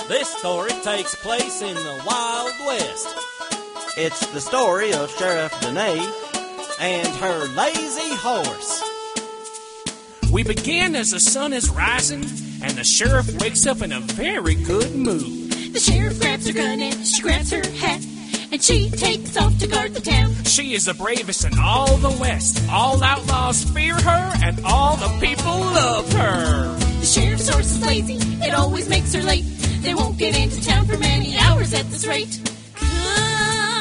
This story takes place in the Wild West. It's the story of Sheriff Danae and her lazy horse. We begin as the sun is rising, and the sheriff wakes up in a very good mood. The sheriff grabs her gun and she grabs her hat, and she takes off to guard the town. She is the bravest in all the West. All outlaws fear her, and all the people love her. The sheriff's horse is lazy, it always makes her late. They won't get into town for many hours at this rate. Come